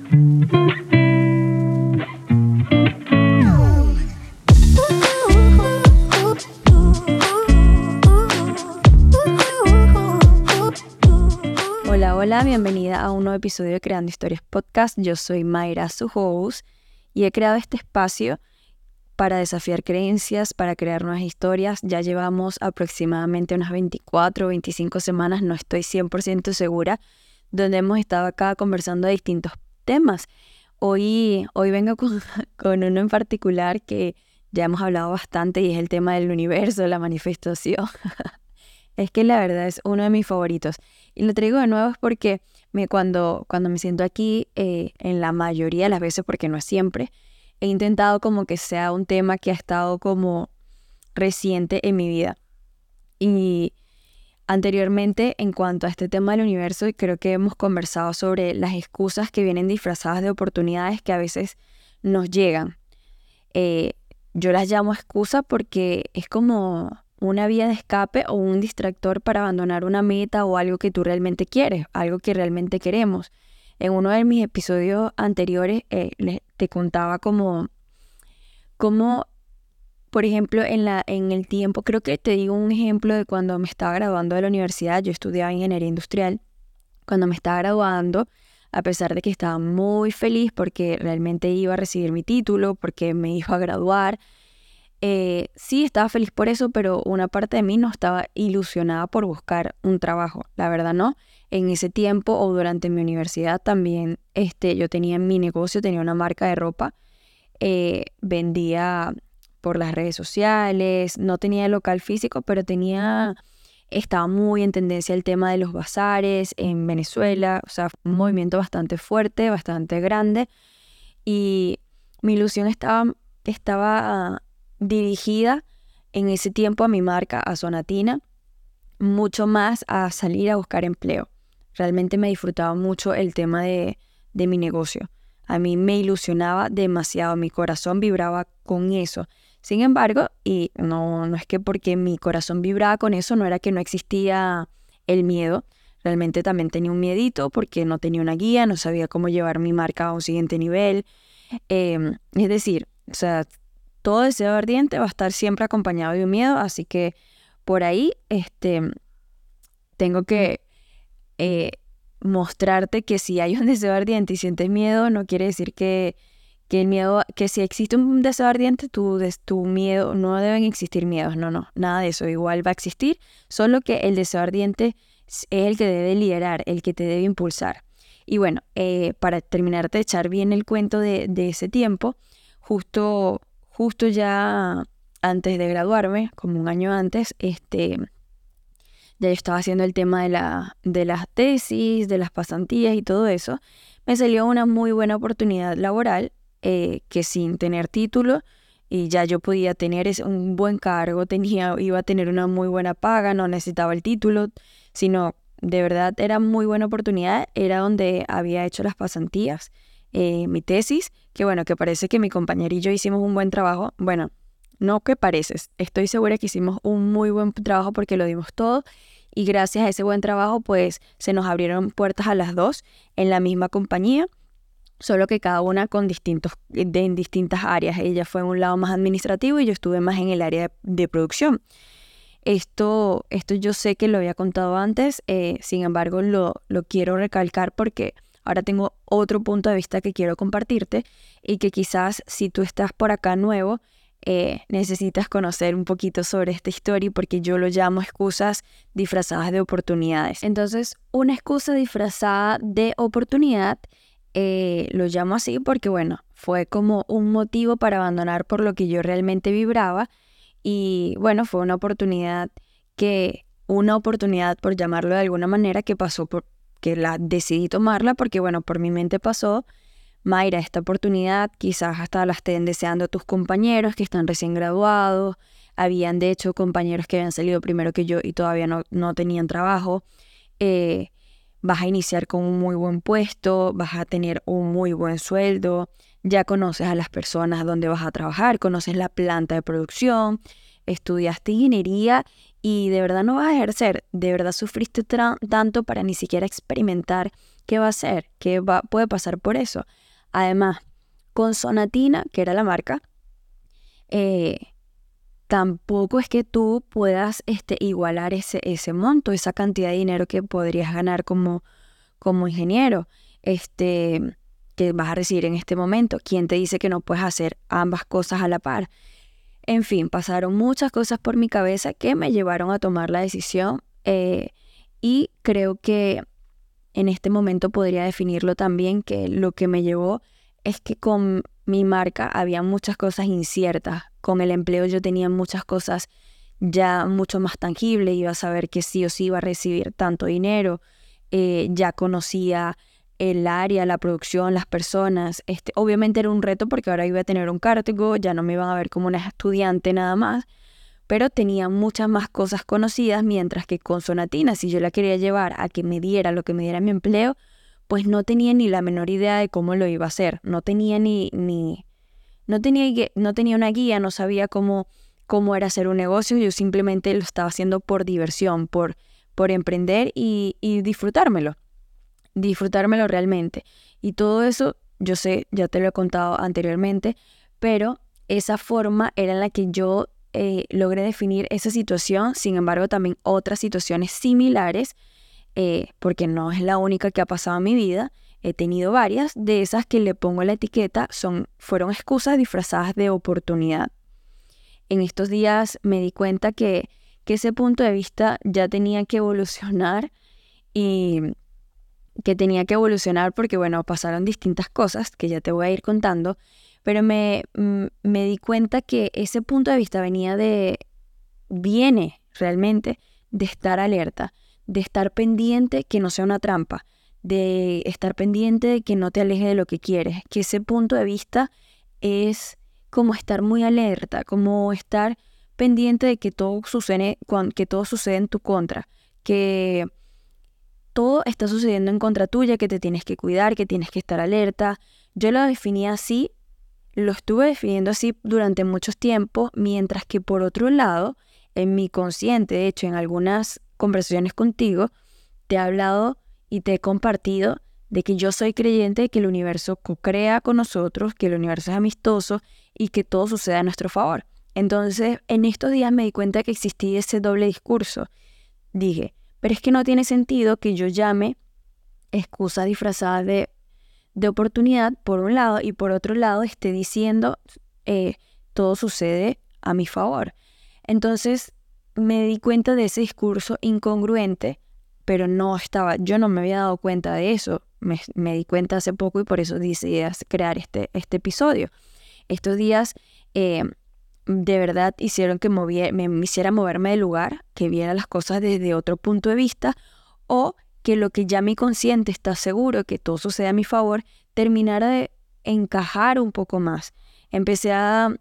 Hola, bienvenida a un nuevo episodio de Creando Historias Podcast. Yo soy Mayra, su host, y he creado este espacio para desafiar creencias, para crear nuevas historias. Ya llevamos aproximadamente unas 24 o 25 semanas, no estoy 100% segura, donde hemos estado acá conversando de distintos temas. Hoy vengo con uno en particular que ya hemos hablado bastante y es el tema del universo, la manifestación. Es que la verdad es uno de mis favoritos. Y lo traigo de nuevo es porque cuando me siento aquí, en la mayoría de las veces, porque no es siempre, he intentado como que sea un tema que ha estado como reciente en mi vida. Y anteriormente, en cuanto a este tema del universo, creo que hemos conversado sobre las excusas que vienen disfrazadas de oportunidades que a veces nos llegan. Yo las llamo excusa porque es como una vía de escape o un distractor para abandonar una meta o algo que tú realmente quieres, algo que realmente queremos. En uno de mis episodios anteriores te contaba como, por ejemplo, en el tiempo, creo que te digo un ejemplo de cuando me estaba graduando de la universidad. Yo estudiaba ingeniería industrial. Cuando me estaba graduando, a pesar de que estaba muy feliz porque realmente iba a recibir mi título, porque me iba a graduar, sí, estaba feliz por eso, pero una parte de mí no estaba ilusionada por buscar un trabajo. La verdad no. En ese tiempo o durante mi universidad también yo tenía mi negocio, tenía una marca de ropa. Vendía por las redes sociales, no tenía local físico, pero estaba muy en tendencia el tema de los bazares en Venezuela. O sea, fue un movimiento bastante fuerte, bastante grande. Y mi ilusión estaba dirigida en ese tiempo a mi marca, a Sonatina, mucho más a salir a buscar empleo. Realmente me disfrutaba mucho el tema de mi negocio. A mí me ilusionaba demasiado, mi corazón vibraba con eso. Sin embargo, y no es que porque mi corazón vibraba con eso, no era que no existía el miedo. Realmente también tenía un miedito porque no tenía una guía, no sabía cómo llevar mi marca a un siguiente nivel. Es decir, o sea, todo deseo ardiente va a estar siempre acompañado de un miedo, así que por ahí tengo que mostrarte que si hay un deseo ardiente y sientes miedo, no quiere decir que el miedo, que si existe un deseo ardiente, tu miedo, no deben existir miedos, no, nada de eso, igual va a existir, solo que el deseo ardiente es el que debe liderar, el que te debe impulsar. Y bueno, para terminar de echar bien el cuento de ese tiempo, justo ya antes de graduarme, como un año antes, ya yo estaba haciendo el tema de las tesis, de las pasantías y todo eso. Me salió una muy buena oportunidad laboral, que sin tener título, y ya yo podía tener un buen cargo, iba a tener una muy buena paga, no necesitaba el título, sino de verdad era muy buena oportunidad. Era donde había hecho las pasantías, mi tesis, que bueno, que parece que mi compañera y yo hicimos un buen trabajo. Bueno, no que pareces, estoy segura que hicimos un muy buen trabajo porque lo dimos todo, y gracias a ese buen trabajo pues se nos abrieron puertas a las dos en la misma compañía, solo que cada una en distintas áreas. Ella fue en un lado más administrativo y yo estuve más en el área de producción. Esto yo sé que lo había contado antes, sin embargo lo quiero recalcar porque ahora tengo otro punto de vista que quiero compartirte, y que quizás si tú estás por acá nuevo, necesitas conocer un poquito sobre esta historia, porque yo lo llamo excusas disfrazadas de oportunidades. Entonces, una excusa disfrazada de oportunidad, lo llamo así porque bueno, fue como un motivo para abandonar por lo que yo realmente vibraba. Y bueno, fue una oportunidad por llamarlo de alguna manera, que la decidí tomarla porque bueno, por mi mente pasó: Mayra, esta oportunidad quizás hasta la estén deseando tus compañeros que están recién graduados. Habían de hecho compañeros que habían salido primero que yo y todavía no tenían trabajo. Vas a iniciar con un muy buen puesto, vas a tener un muy buen sueldo, ya conoces a las personas donde vas a trabajar, conoces la planta de producción, estudiaste ingeniería y de verdad no vas a ejercer, de verdad sufriste tanto para ni siquiera experimentar qué va a ser, puede pasar por eso. Además, con Sonatina, que era la marca, eh, tampoco es que tú puedas igualar ese monto, esa cantidad de dinero que podrías ganar como ingeniero, que vas a recibir en este momento. ¿Quién te dice que no puedes hacer ambas cosas a la par? En fin, pasaron muchas cosas por mi cabeza que me llevaron a tomar la decisión, y creo que en este momento podría definirlo también, que lo que me llevó es que con mi marca había muchas cosas inciertas. Con el empleo yo tenía muchas cosas ya mucho más tangibles, iba a saber que sí o sí iba a recibir tanto dinero, ya conocía el área, la producción, las personas. Obviamente era un reto porque ahora iba a tener un cargo, ya no me iban a ver como una estudiante nada más, pero tenía muchas más cosas conocidas, mientras que con Sonatina, si yo la quería llevar a que me diera lo que me diera mi empleo, pues no tenía ni la menor idea de cómo lo iba a hacer, no tenía no tenía una guía, no sabía cómo era hacer un negocio, yo simplemente lo estaba haciendo por diversión, por emprender y disfrutármelo realmente. Y todo eso, yo sé, ya te lo he contado anteriormente, pero esa forma era en la que yo logré definir esa situación. Sin embargo, también otras situaciones similares, porque no es la única que ha pasado en mi vida. He tenido varias de esas que le pongo la etiqueta, fueron excusas disfrazadas de oportunidad. En estos días me di cuenta que ese punto de vista ya tenía que evolucionar, y que tenía que evolucionar porque, bueno, pasaron distintas cosas que ya te voy a ir contando, pero me di cuenta que ese punto de vista viene realmente de estar alerta, de estar pendiente que no sea una trampa, de estar pendiente de que no te aleje de lo que quieres, que ese punto de vista es como estar muy alerta, como estar pendiente de que que todo sucede en tu contra, que todo está sucediendo en contra tuya, que te tienes que cuidar, que tienes que estar alerta. Yo lo definí así, lo estuve definiendo así durante muchos tiempos, mientras que por otro lado, en mi consciente, de hecho en algunas conversaciones contigo, te he hablado y te he compartido de que yo soy creyente de que el universo co-crea con nosotros, que el universo es amistoso y que todo sucede a nuestro favor. Entonces, en estos días me di cuenta que existía ese doble discurso. Dije, pero es que no tiene sentido que yo llame excusa disfrazada de oportunidad por un lado, y por otro lado esté diciendo todo sucede a mi favor. Entonces me di cuenta de ese discurso incongruente, pero yo no me había dado cuenta de eso. Me di cuenta hace poco y por eso decidí crear este episodio. Estos días de verdad hicieron que me hiciera moverme del lugar, que viera las cosas desde otro punto de vista, o que lo que ya mi consciente está seguro que todo sucede a mi favor, terminara de encajar un poco más. Empecé a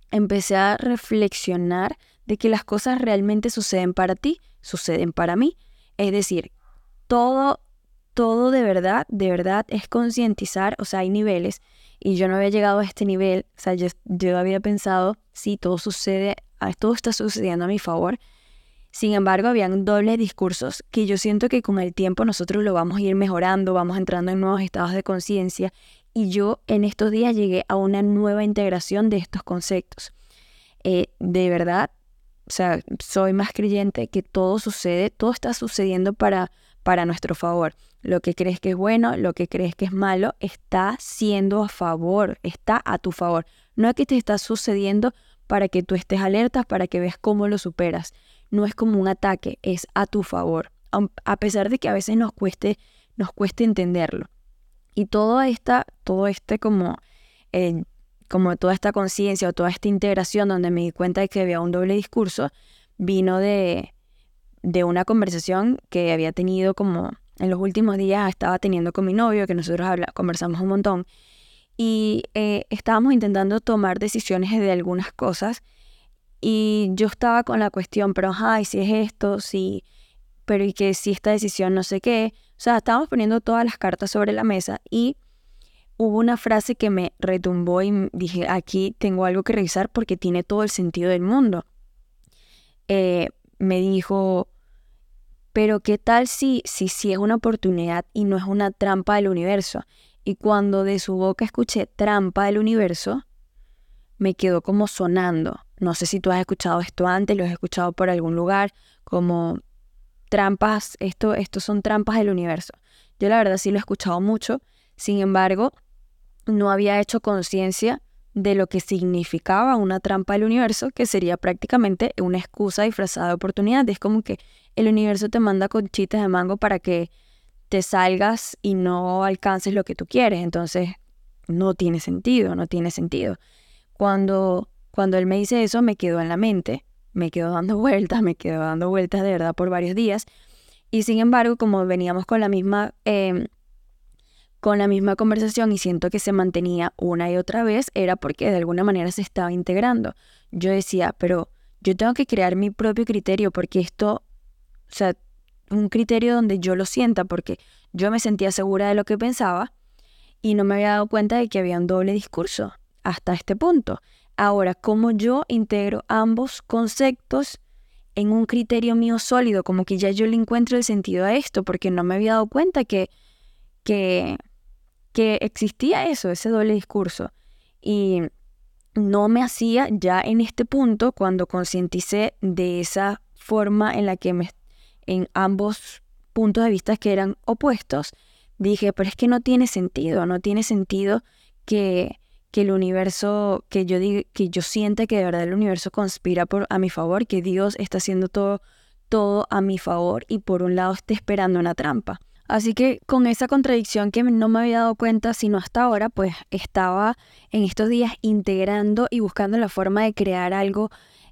reflexionar de que las cosas realmente suceden para ti, suceden para mí. Es decir, todo de verdad es concientizar, o sea, hay niveles, y yo no había llegado a este nivel. O sea, yo había pensado, sí, todo está sucediendo a mi favor. Sin embargo, habían dobles discursos que yo siento que con el tiempo nosotros lo vamos a ir mejorando, vamos entrando en nuevos estados de conciencia, y yo en estos días llegué a una nueva integración de estos conceptos. De verdad, o sea, soy más creyente que todo está sucediendo para nuestro favor. Lo que crees que es bueno, lo que crees que es malo, está siendo a favor, está a tu favor. No es que te está sucediendo para que tú estés alerta, para que veas cómo lo superas. No es como un ataque, es a tu favor. A pesar de que a veces nos cueste entenderlo. Y como toda esta conciencia o toda esta integración donde me di cuenta de que había un doble discurso, vino de una conversación que había tenido como en los últimos días, estaba teniendo con mi novio, que nosotros conversamos un montón, y estábamos intentando tomar decisiones de algunas cosas, y yo estaba con la cuestión, pero ¿y si es esto? Sí, pero ¿y que si esta decisión no sé qué? O sea, estábamos poniendo todas las cartas sobre la mesa, y hubo una frase que me retumbó y dije, aquí tengo algo que revisar porque tiene todo el sentido del mundo. me dijo, pero ¿qué tal si es una oportunidad y no es una trampa del universo? Y cuando de su boca escuché trampa del universo, me quedó como sonando. No sé si tú has escuchado esto antes, lo has escuchado por algún lugar, como trampas, estos son trampas del universo. Yo la verdad sí lo he escuchado mucho, sin embargo, no había hecho conciencia de lo que significaba una trampa del universo, que sería prácticamente una excusa disfrazada de oportunidad. Es como que el universo te manda conchitas de mango para que te salgas y no alcances lo que tú quieres. Entonces, no tiene sentido, no tiene sentido. Cuando él me dice eso, me quedó en la mente, me quedó dando vueltas de verdad por varios días. Y sin embargo, como veníamos con la misma conversación y siento que se mantenía una y otra vez, era porque de alguna manera se estaba integrando. Yo decía, pero yo tengo que crear mi propio criterio porque esto, o sea, un criterio donde yo lo sienta, porque yo me sentía segura de lo que pensaba y no me había dado cuenta de que había un doble discurso hasta este punto. Ahora, ¿cómo yo integro ambos conceptos en un criterio mío sólido? Como que ya yo le encuentro el sentido a esto, porque no me había dado cuenta que, que existía eso, ese doble discurso. Y no me hacía ya en este punto, cuando concienticé de esa forma en la que en ambos puntos de vista que eran opuestos, dije, pero es que no tiene sentido que, que el universo, que yo sienta que de verdad el universo conspira a mi favor, que Dios está haciendo todo a mi favor y por un lado esté esperando una trampa. Así que con esa contradicción que no me había dado cuenta sino hasta ahora, pues estaba en estos días integrando y buscando la forma de crear algo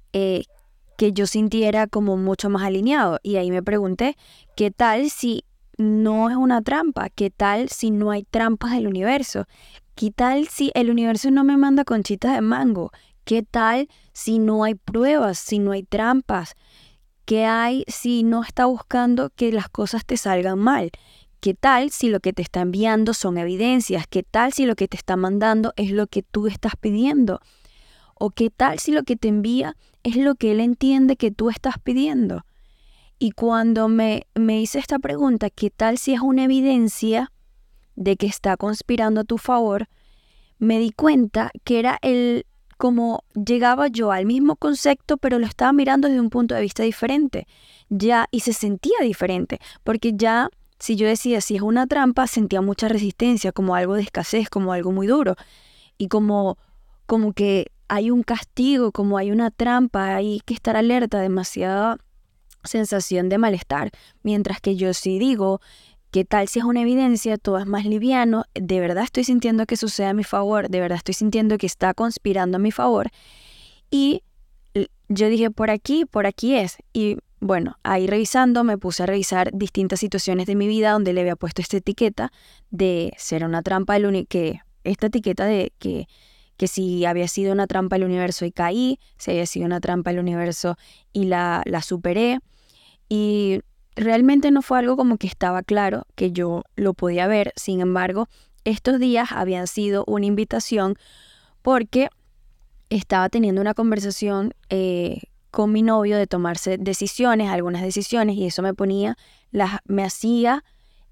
que yo sintiera como mucho más alineado. Y ahí me pregunté, ¿qué tal si no es una trampa? ¿Qué tal si no hay trampas del universo? ¿Qué tal si el universo no me manda conchitas de mango? ¿Qué tal si no hay pruebas, si no hay trampas? ¿Qué hay si no está buscando que las cosas te salgan mal? ¿Qué tal si lo que te está enviando son evidencias? ¿Qué tal si lo que te está mandando es lo que tú estás pidiendo? ¿O qué tal si lo que te envía es lo que él entiende que tú estás pidiendo? Y cuando me hice esta pregunta, ¿qué tal si es una evidencia de que está conspirando a tu favor? Me di cuenta que era como llegaba yo al mismo concepto, pero lo estaba mirando desde un punto de vista diferente. Ya, y se sentía diferente, porque ya, si yo decía si es una trampa, sentía mucha resistencia, como algo de escasez, como algo muy duro. Y como que hay un castigo, como hay una trampa, hay que estar alerta, demasiada sensación de malestar. Mientras que yo sí digo, ¿qué tal si es una evidencia? Todo es más liviano. De verdad estoy sintiendo que sucede a mi favor. De verdad estoy sintiendo que está conspirando a mi favor. Y yo dije, por aquí es. Y bueno, ahí revisando, me puse a revisar distintas situaciones de mi vida donde le había puesto esta etiqueta de ser una trampa esta etiqueta de que si había sido una trampa del universo y caí, si había sido una trampa del universo y la superé. Y realmente no fue algo como que estaba claro que yo lo podía ver. Sin embargo, estos días habían sido una invitación porque estaba teniendo una conversación con mi novio de tomarse algunas decisiones, y eso me hacía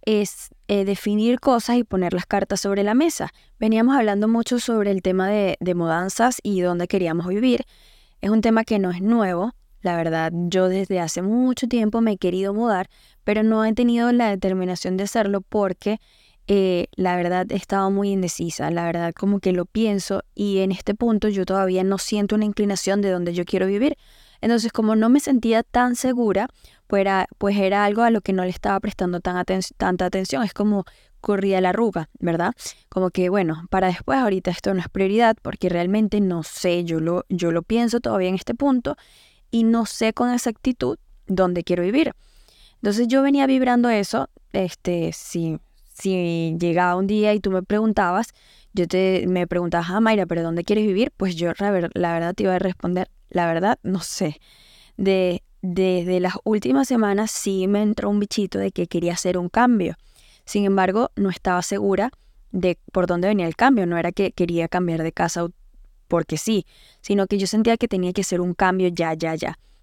definir cosas y poner las cartas sobre la mesa. Veníamos hablando mucho sobre el tema de mudanzas y dónde queríamos vivir. Es un tema que no es nuevo. La verdad, yo desde hace mucho tiempo me he querido mudar, pero no he tenido la determinación de hacerlo porque la verdad he estado muy indecisa. La verdad, como que lo pienso y en este punto yo todavía no siento una inclinación de dónde yo quiero vivir. Entonces, como no me sentía tan segura, pues era algo a lo que no le estaba prestando tanta atención. Es como corría la arruga, ¿verdad? Como que, bueno, para después, ahorita esto no es prioridad porque realmente no sé, yo lo pienso todavía en este punto y no sé con exactitud dónde quiero vivir. Entonces yo venía vibrando eso, si llegaba un día y tú me preguntabas, me preguntabas, Mayra, ¿pero dónde quieres vivir? Pues yo la verdad te iba a responder, la verdad no sé. Desde las últimas semanas sí me entró un bichito de que quería hacer un cambio. Sin embargo, no estaba segura de por dónde venía el cambio. No era que quería cambiar de casa porque sí, sino que yo sentía que tenía que hacer un cambio ya.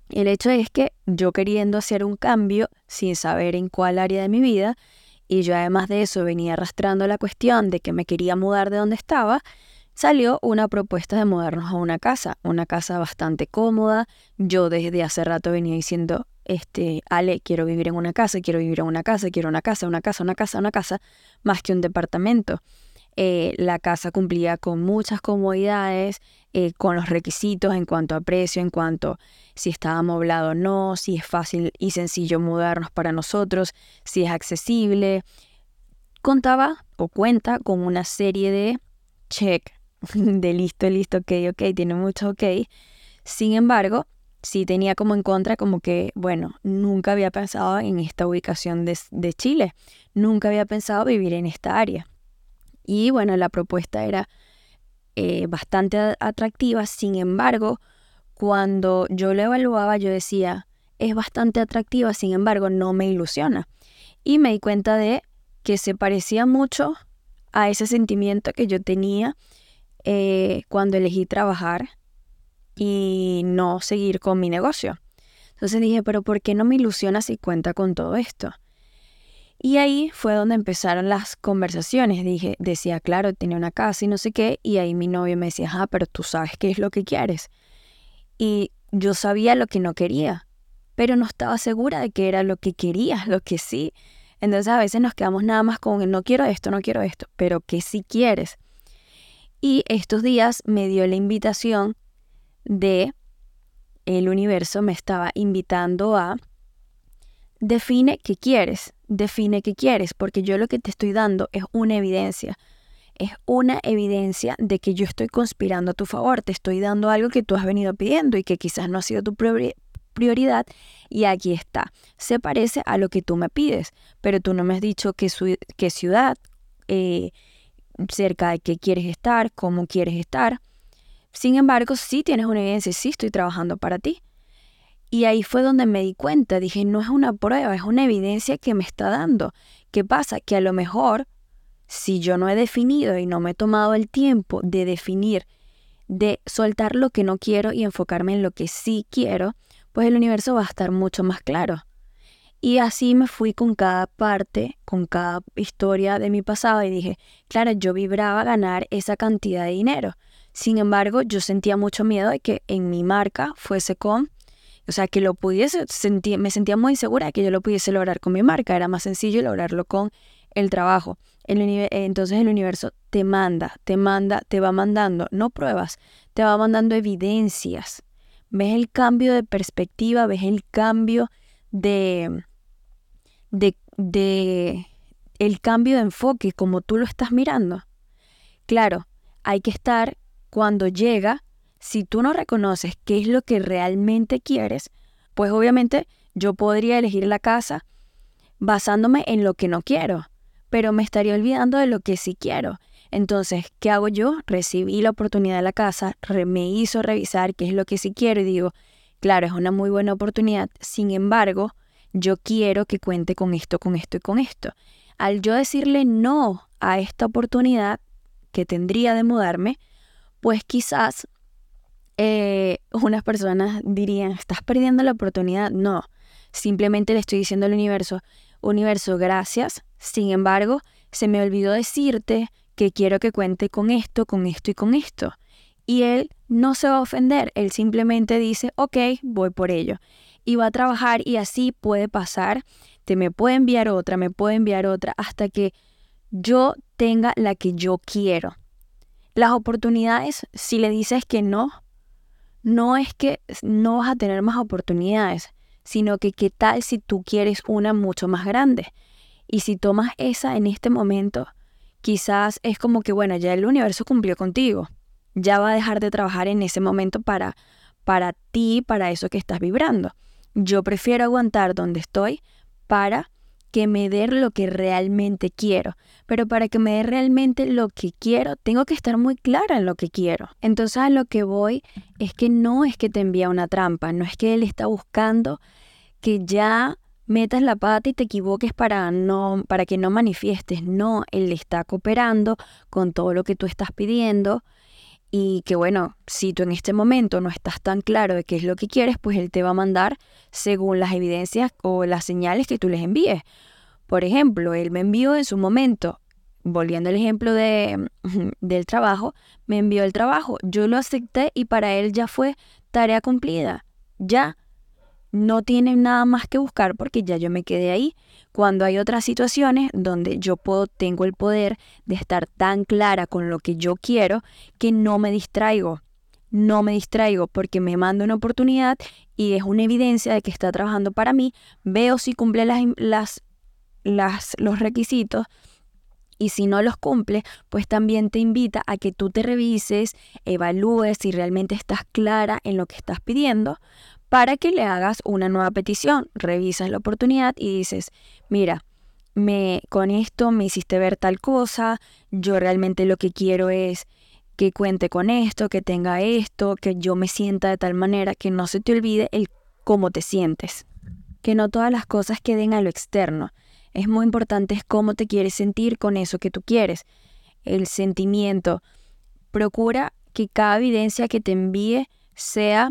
El hecho es que yo queriendo hacer un cambio sin saber en cuál área de mi vida, y yo además de eso venía arrastrando la cuestión de que me quería mudar de donde estaba, salió una propuesta de mudarnos a una casa bastante cómoda. Yo desde hace rato venía diciendo, Ale, quiero vivir en una casa, quiero vivir en una casa, quiero una casa, una casa, una casa, una casa, más que un departamento. La casa cumplía con muchas comodidades, con los requisitos en cuanto a precio, en cuanto si estaba amoblado o no, si es fácil y sencillo mudarnos para nosotros, si es accesible. Contaba o cuenta con una serie de check, de listo, ok, tiene mucho ok. Sin embargo, sí tenía como en contra como que, bueno, nunca había pensado en esta ubicación de Chile, nunca había pensado vivir en esta área. Y bueno, la propuesta era bastante atractiva. Sin embargo, cuando yo lo evaluaba, yo decía, es bastante atractiva, sin embargo, no me ilusiona. Y me di cuenta de que se parecía mucho a ese sentimiento que yo tenía cuando elegí trabajar y no seguir con mi negocio. Entonces dije, pero ¿por qué no me ilusiona si cuenta con todo esto? Y ahí fue donde empezaron las conversaciones. Decía, claro, tenía una casa y no sé qué, y ahí mi novio me decía, pero tú sabes qué es lo que quieres. Y yo sabía lo que no quería, pero no estaba segura de qué era lo que quería, lo que sí. Entonces a veces nos quedamos nada más con, no quiero esto, pero ¿qué sí quieres? Y estos días me dio la invitación de, el universo me estaba invitando a define qué quieres, porque yo lo que te estoy dando es una evidencia de que yo estoy conspirando a tu favor, te estoy dando algo que tú has venido pidiendo y que quizás no ha sido tu prioridad, y aquí está, se parece a lo que tú me pides, pero tú no me has dicho qué ciudad, cerca de qué quieres estar, cómo quieres estar. Sin embargo, sí tienes una evidencia, sí estoy trabajando para ti. Y ahí fue donde me di cuenta, dije, no es una prueba, es una evidencia que me está dando. ¿Qué pasa? Que a lo mejor, si yo no he definido y no me he tomado el tiempo de definir, de soltar lo que no quiero y enfocarme en lo que sí quiero, pues el universo va a estar mucho más claro. Y así me fui con cada parte, con cada historia de mi pasado y dije, claro, yo vibraba ganar esa cantidad de dinero. Sin embargo, yo sentía mucho miedo de que en mi marca fuese o sea, que lo pudiese, me sentía muy insegura de que yo lo pudiese lograr con mi marca. Era más sencillo lograrlo con el trabajo. Entonces el universo te va mandando, no pruebas, te va mandando evidencias. Ves el cambio de perspectiva, ves el cambio de el cambio de enfoque, como tú lo estás mirando. Claro, hay que estar cuando llega. Si tú no reconoces qué es lo que realmente quieres, pues obviamente yo podría elegir la casa basándome en lo que no quiero, pero me estaría olvidando de lo que sí quiero. Entonces, ¿qué hago yo? Recibí la oportunidad de la casa, me hizo revisar qué es lo que sí quiero y digo, claro, es una muy buena oportunidad, sin embargo, yo quiero que cuente con esto, con esto y con esto. Al yo decirle no a esta oportunidad que tendría de mudarme, pues quizás unas personas dirían, ¿estás perdiendo la oportunidad? No, simplemente le estoy diciendo al universo, gracias. Sin embargo, se me olvidó decirte que quiero que cuente con esto y con esto. Y él no se va a ofender, él simplemente dice, ok, voy por ello. Y va a trabajar y así puede pasar, me puede enviar otra, hasta que yo tenga la que yo quiero. Las oportunidades, si le dices que no es que no vas a tener más oportunidades, sino que qué tal si tú quieres una mucho más grande. Y si tomas esa en este momento, quizás es como que, bueno, ya el universo cumplió contigo. Ya va a dejar de trabajar en ese momento para ti, para eso que estás vibrando. Yo prefiero aguantar donde estoy para que me dé lo que realmente quiero. Pero para que me dé realmente lo que quiero, tengo que estar muy clara en lo que quiero. Entonces a lo que voy es que no es que te envía una trampa, no es que él está buscando que ya metas la pata y te equivoques para que no manifiestes. No, él está cooperando con todo lo que tú estás pidiendo y que bueno, si tú en este momento no estás tan claro de qué es lo que quieres, pues él te va a mandar según las evidencias o las señales que tú les envíes. Por ejemplo, él me envió en su momento, volviendo al ejemplo del trabajo, me envió el trabajo, yo lo acepté y para él ya fue tarea cumplida. Ya no tiene nada más que buscar porque ya yo me quedé ahí. Cuando hay otras situaciones donde tengo el poder de estar tan clara con lo que yo quiero que no me distraigo. No me distraigo porque me manda una oportunidad y es una evidencia de que está trabajando para mí. Veo si cumple los requisitos y si no los cumple, pues también te invita a que tú te revises, evalúes si realmente estás clara en lo que estás pidiendo para que le hagas una nueva petición. Revisas la oportunidad y dices, mira, con esto me hiciste ver tal cosa, yo realmente lo que quiero es que cuente con esto, que tenga esto, que yo me sienta de tal manera que no se te olvide el cómo te sientes. Que no todas las cosas queden a lo externo. Es muy importante cómo te quieres sentir con eso que tú quieres. El sentimiento. Procura que cada evidencia que te envíe sea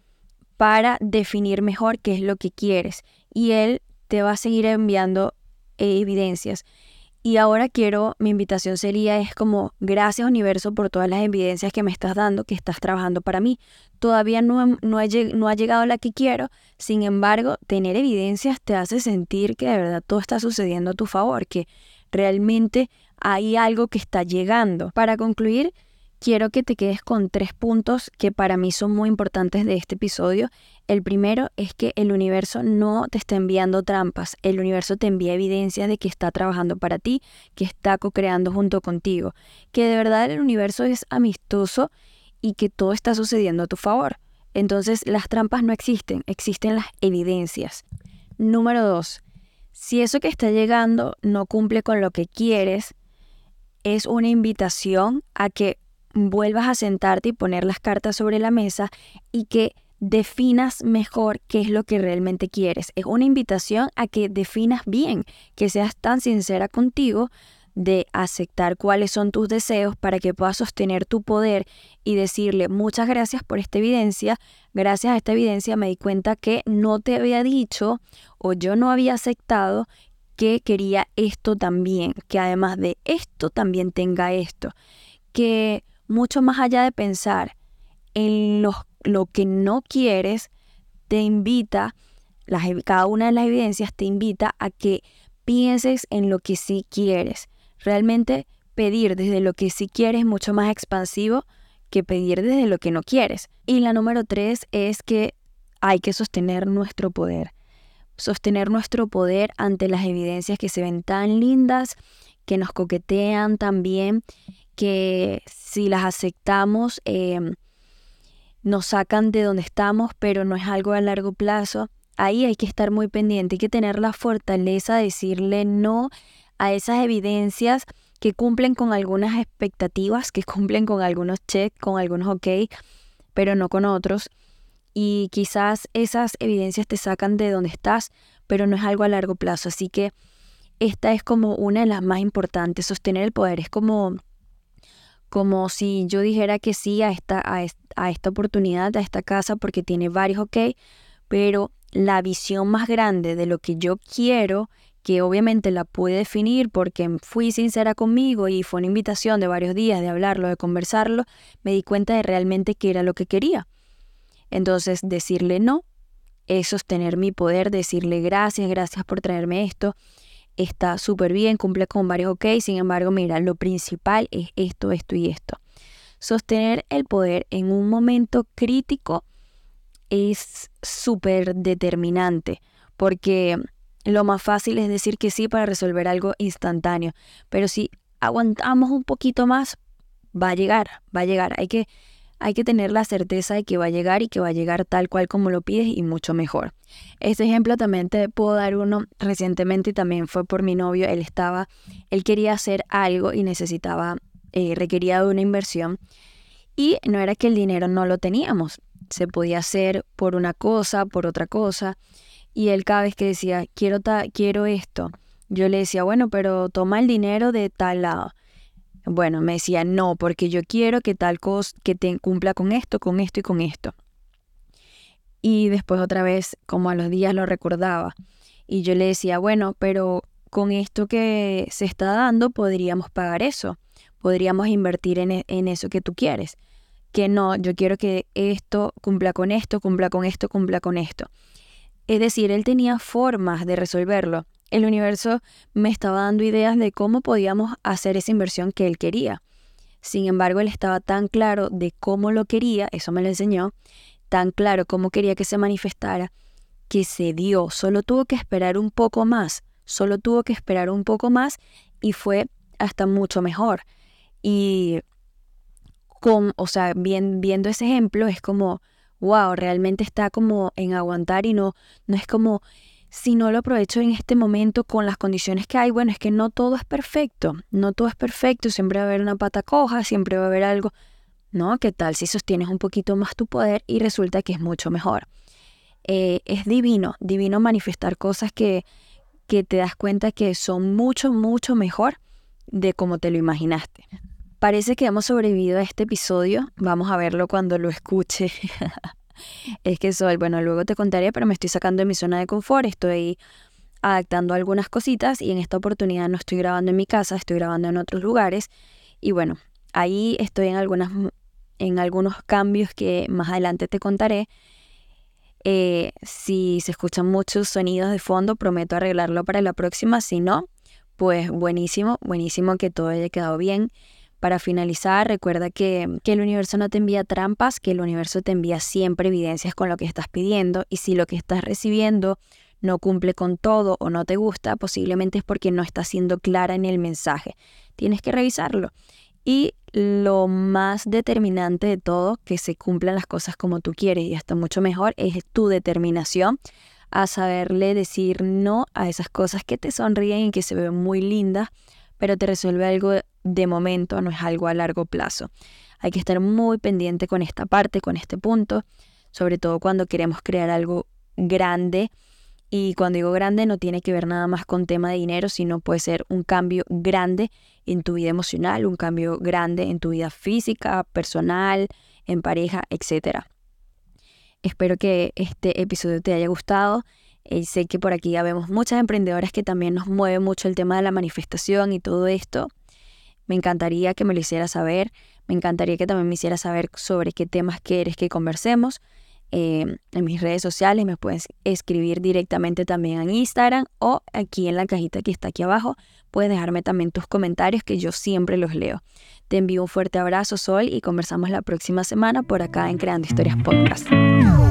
para definir mejor qué es lo que quieres. Y él te va a seguir enviando evidencias. Y ahora mi invitación sería, es como, gracias universo por todas las evidencias que me estás dando, que estás trabajando para mí. Todavía no ha llegado la que quiero, sin embargo, tener evidencias te hace sentir que de verdad todo está sucediendo a tu favor, que realmente hay algo que está llegando. Para concluir, quiero que te quedes con 3 puntos que para mí son muy importantes de este episodio. El primero es que el universo no te está enviando trampas. El universo te envía evidencias de que está trabajando para ti, que está co-creando junto contigo, que de verdad el universo es amistoso y que todo está sucediendo a tu favor. Entonces las trampas no existen, existen las evidencias. Número 2, si eso que está llegando no cumple con lo que quieres, es una invitación a que vuelvas a sentarte y poner las cartas sobre la mesa y que definas mejor qué es lo que realmente quieres. Es una invitación a que definas bien, que seas tan sincera contigo de aceptar cuáles son tus deseos para que puedas sostener tu poder y decirle muchas gracias por esta evidencia. Gracias a esta evidencia me di cuenta que no te había dicho o yo no había aceptado que quería esto también, que además de esto también tenga esto, que mucho más allá de pensar en lo que no quieres, te invita, cada una de las evidencias te invita a que pienses en lo que sí quieres. Realmente pedir desde lo que sí quieres es mucho más expansivo que pedir desde lo que no quieres. Y la número 3 es que hay que sostener nuestro poder. Sostener nuestro poder ante las evidencias que se ven tan lindas, que nos coquetean tan bien, que si las aceptamos nos sacan de donde estamos, pero no es algo a largo plazo. Ahí hay que estar muy pendiente, hay que tener la fortaleza de decirle no a esas evidencias que cumplen con algunas expectativas, que cumplen con algunos checks, con algunos ok, pero no con otros. Y quizás esas evidencias te sacan de donde estás, pero no es algo a largo plazo. Así que esta es como una de las más importantes. Sostener el poder es como si yo dijera que sí a esta oportunidad, a esta casa, porque tiene varios ok, pero la visión más grande de lo que yo quiero, que obviamente la pude definir porque fui sincera conmigo y fue una invitación de varios días de hablarlo, de conversarlo, me di cuenta de realmente qué era lo que quería. Entonces, decirle no es sostener mi poder, decirle gracias por traerme esto, está súper bien, cumple con varios ok, sin embargo, mira, lo principal es esto y esto. Sostener el poder en un momento crítico es súper determinante, porque lo más fácil es decir que sí para resolver algo instantáneo, pero si aguantamos un poquito más, va a llegar. Hay que tener la certeza de que va a llegar y que va a llegar tal cual como lo pides y mucho mejor. Este ejemplo también te puedo dar uno recientemente y también fue por mi novio. Él quería hacer algo y requería de una inversión y no era que el dinero no lo teníamos. Se podía hacer por una cosa, por otra cosa y él cada vez que decía quiero esto, yo le decía bueno, pero toma el dinero de tal lado. Bueno, me decía, no, porque yo quiero que tal cosa, que te cumpla con esto y con esto. Y después otra vez, como a los días lo recordaba. Y yo le decía, bueno, pero con esto que se está dando podríamos pagar eso. Podríamos invertir en eso que tú quieres. Que no, yo quiero que esto cumpla con esto, cumpla con esto, cumpla con esto. Es decir, él tenía formas de resolverlo. El universo me estaba dando ideas de cómo podíamos hacer esa inversión que él quería. Sin embargo, él estaba tan claro de cómo lo quería, eso me lo enseñó, tan claro cómo quería que se manifestara, que se dio. Solo tuvo que esperar un poco más, y fue hasta mucho mejor. Y viendo ese ejemplo es como, wow, realmente está como en aguantar y no es como, si no lo aprovecho en este momento con las condiciones que hay, bueno, es que no todo es perfecto, siempre va a haber una pata coja, siempre va a haber algo, ¿no? ¿Qué tal si sostienes un poquito más tu poder y resulta que es mucho mejor? Es divino manifestar cosas que te das cuenta que son mucho, mucho mejor de como te lo imaginaste. Parece que hemos sobrevivido a este episodio. Vamos a verlo cuando lo escuche. Es que bueno, luego te contaré, pero me estoy sacando de mi zona de confort. Estoy adaptando algunas cositas y en esta oportunidad no estoy grabando en mi casa, estoy grabando en otros lugares. Y bueno, ahí estoy en algunos cambios que más adelante te contaré. Si se escuchan muchos sonidos de fondo, prometo arreglarlo para la próxima. Si no, pues buenísimo que todo haya quedado bien. Para finalizar, recuerda que el universo no te envía trampas, que el universo te envía siempre evidencias con lo que estás pidiendo, y si lo que estás recibiendo no cumple con todo o no te gusta, posiblemente es porque no estás siendo clara en el mensaje. Tienes que revisarlo. Y lo más determinante de todo, que se cumplan las cosas como tú quieres y hasta mucho mejor, es tu determinación a saberle decir no a esas cosas que te sonríen y que se ven muy lindas, pero te resuelve algo de momento, no es algo a largo plazo. Hay que estar muy pendiente con esta parte, con este punto, sobre todo cuando queremos crear algo grande. Y cuando digo grande no tiene que ver nada más con tema de dinero, sino puede ser un cambio grande en tu vida emocional, un cambio grande en tu vida física, personal, en pareja, etc. Espero que este episodio te haya gustado. Sé que por aquí ya vemos muchas emprendedoras que también nos mueve mucho el tema de la manifestación y todo esto. Me encantaría que me lo hicieras saber. Me encantaría que también me hicieras saber sobre qué temas quieres que conversemos. En mis redes sociales me puedes escribir directamente también en Instagram, o aquí en la cajita que está aquí abajo puedes dejarme también tus comentarios, que yo siempre los leo. Te envío un fuerte abrazo, Sol, y conversamos la próxima semana por acá en Creando Historias Podcast.